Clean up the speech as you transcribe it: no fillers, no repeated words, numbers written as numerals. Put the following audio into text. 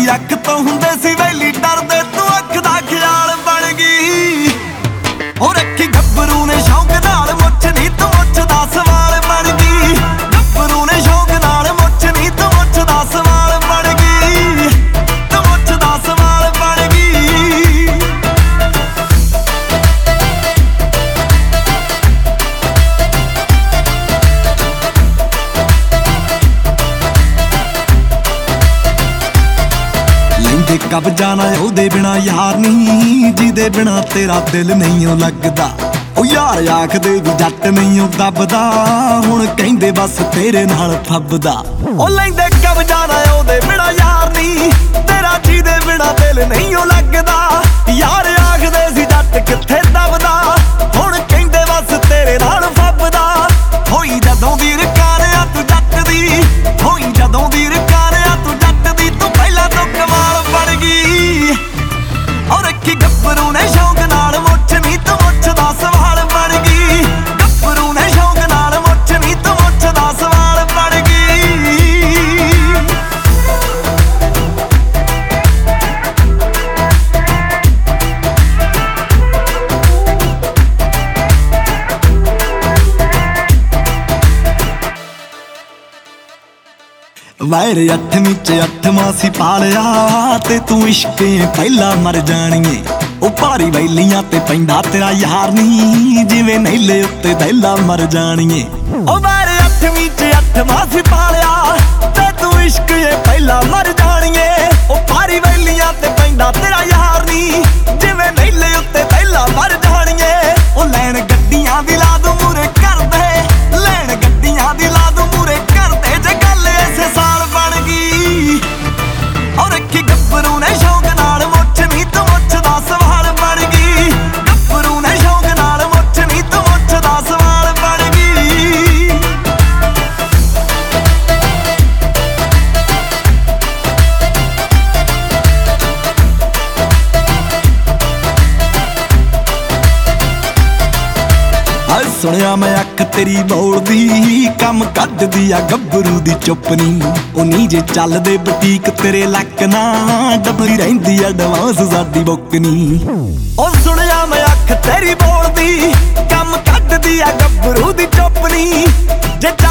ਦੀ ਅੱਖ ਤੋਂ ਹੁੰਦੇ ਸੀ ਵੈਲੀ ਡਰਦੇ, ਤੂੰ ਅੱਖ ਦਾ ਖਿਆਲ ਬਣ ਗਈ। ਉਹ ਰੱਖੀ ਗੱਭਰੂ ਨੇ ਸ਼ੌਂਕ ਨਾਲ ਮੁੱਛ ਨੀ ਤੂੰ ਮੁੱਛ ਦਾ ਸਵਾਲ ਬਣ ਗਈ। ਗੱਭਰੂ ਨੇ ਸ਼ੌਂਕ ਨਾਲ ਮੁੱਛ ਨੀ ਤੂੰ ਮੁੱਛ ਦਾ ਸਵਾਲ ਬਣ ਗਈ। ਤੂੰ ਮੁੱਛ ਦਾ ਸਵਾਲ ਬਣ ਗਈ। ਲੈਂਦੇ ਕਬਜ਼ਾ ਨਾ ਉਹਦੇ ਬਿਨਾ ਯਾਰ ਨਹੀਂ, ਜਿਹਦੇ ਬਿਨਾ ਤੇਰਾ ਦਿਲ ਨਹੀਂ ਉਹ ਲੱਗਦਾ। ਉਹ ਯਾਰ ਆਖਦੇ ਵੀ ਜੱਟ ਨਹੀਂ ਉਹ ਦੱਬਦਾ, ਹੁਣ ਕਹਿੰਦੇ ਬਸ ਤੇਰੇ ਨਾਲ ਫੱਬਦਾ। ਉਹ ਲੈਂਦੇ ਕਬਜ਼ਾ ਨਾ ਉਹਦੇ ਬਿਨਾ ਯਾਰ ਨਹੀਂ, ਤੇਰਾ ਜਿਹਦੇ ਬਿਨਾ ਦਿਲ ਨਹੀਂ ਉਹ ਲੱਗਦਾ। ਯਾਰ ਆਖਦੇ ਸੀ ਜੱਟ ਕਿੱਥੇ ਦੱਬਦਾ, ਹੁਣ ਕਹਿੰਦੇ ਬਸ ਤੇਰੇ ਨਾਲ ਫੱਬਦਾ। ਹੋਈ ਜਦੋਂ ਦੀ ਰਕਾਰਿਆ ਤੂੰ ਜੱਟ ਦੀ, ਹੋਈ ਜਦੋਂ ਦੀ ਰਕਾਰਿਆ ਤੂੰ ਜੱਟ ਦੀ, ਤੂੰ ਪਹਿਲਾਂ ਤੋਂ ਕਮਾਲ ਬਣ ਗਈ। ਔਰ ਰੱਖੀ ਗੱਭਰੂ ਨੇ ਸ਼ੌਂਕ ਨਾਲ ਮੁੱਛ ਨੀ ਤੂੰ ਮੁੱਛ ਦਾ ਸਵਾਲ ਬਣ ਗਈ। ਗੱਭਰੂ ਨੇ ਸ਼ੌਂਕ ਨਾਲ ਮੁੱਛ ਨੀ ਤੂੰ ਮੁੱਛ ਦਾ ਸਵਾਲ ਬਣ ਗਈ। ਵਾਇਰ 8ਵੀਂ ਚ 8ਵਾਂ ਸੀ ਪਾਲਿਆ, ਤੇ ਤੂੰ ਇਸ਼ਕੇ ਪਹਿਲਾਂ ਮਰ ਜਾਣੀਏ। ਉਹ ਭਾਰੀ ਵੈਲੀਆਂ ਤੇ ਪੈਂਦਾ ਤੇਰਾ ਯਾਰ ਨਹੀਂ, ਜਿਵੇਂ ਨਹੀਂਲੇ ਉੱਤੇ ਦਹਿਲਾ ਮਰ ਜਾਣੀਏ। ਉਹ ਵਾਇਰ 8ਵੀਂ ਚ 8ਵਾਂ ਸੀ ਪਾਲਿਆ, ਤੇ ਤੂੰ ਇਸ਼ਕੇ ਪਹਿਲਾਂ ਮਰ ਜਾਣੀਏ। ਉਹ ਭਾਰੀ ਵੈਲੀਆਂ ਤੇ ਪੈਂਦਾ ਤੇਰਾ ਯਾਰ ਨਹੀਂ, ਜਿਵੇਂ ਨਹੀਂਲੇ ਉੱਤੇ ਦਹਿਲਾ ਮਰ ਜਾਣੀਏ। ਉਹ ਲੈਣ ਗੱਡੀਆਂ ਦੀ ਲਾ ਦੂੰ ਮੂਰੇ ਕਰਦੇ, ਲੈਣ ਗੱਡੀਆਂ ਦੀ ਲਾ ਦੂੰ ਮੂਰੇ ਕਰਦੇ, ਜੇ ਗੱਲ ਐਸੇ ਸਾਲ ਬਣ ਗਈ। ਔਰ ਰੱਖੀ ਗੱਭਰੂ ਨੇ ਸ਼ੌਂਕ ਨਾਲ ਮੁੱਛ ਨੀ ਤੂੰ ਮੁੱਛ ਦਾ ਸਵਾਲ ਬਣ ਗਈ। ਗੱਭਰੂ ਨੇ ਸ਼ੌਂਕ ਨਾਲ ਮੁੱਛ ਨੀ ਤੂੰ ਮੁੱਛ ਦਾ ਸਵਾਲ ਬਣ ਗਈ। ਸੁਣਿਆ ਮੈਂ ਅੱਖ ਤੇਰੀ ਬੋਲਦੀ, ਕੰਮ ਕੱਢਦੀ ਆ ਗੱਭਰੂ ਦੀ ਚੁੱਪ ਨੀ। ਉਹ ਨੀ ਜੇ ਚੱਲਦੇ ਬੁਟੀਕ ਤੇਰੇ ਲੱਕ ਨਾ, ਡੱਬੀ ਰਹਿੰਦੀ ਆ ਐਡਵਾਂਸ ਸਾਡੀ ਬੁੱਕ ਨੀ। ਉਹ ਸੁਣਿਆ ਮੈਂ ਅੱਖ ਤੇਰੀ ਬੋਲਦੀ, ਕੰਮ ਕੱਢਦੀ ਆ ਗੱਭਰੂ ਦੀ ਚੁੱਪ ਨੀ। ਜੇ